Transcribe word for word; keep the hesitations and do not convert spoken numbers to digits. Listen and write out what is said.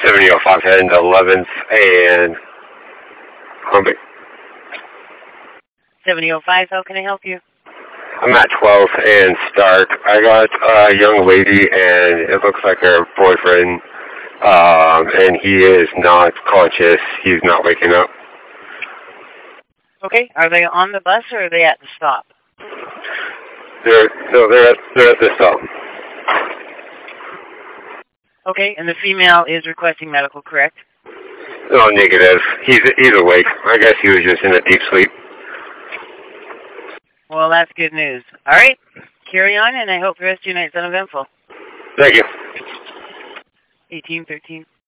seventy oh five heading to eleventh and Columbia. seventy oh five, how can I help you? I'm at twelfth and Stark. I got a young lady, and it looks like her boyfriend, um, and he is not conscious. He's not waking up. Okay, are they on the bus or are they at the stop? They're no, they're at they're at the stop. Okay, and the female is requesting medical, correct? No, negative. He's he's awake. I guess he was just in a deep sleep. Well, that's good news. All right, carry on, and I hope the rest of your night's uneventful. Thank you. eighteen thirteen.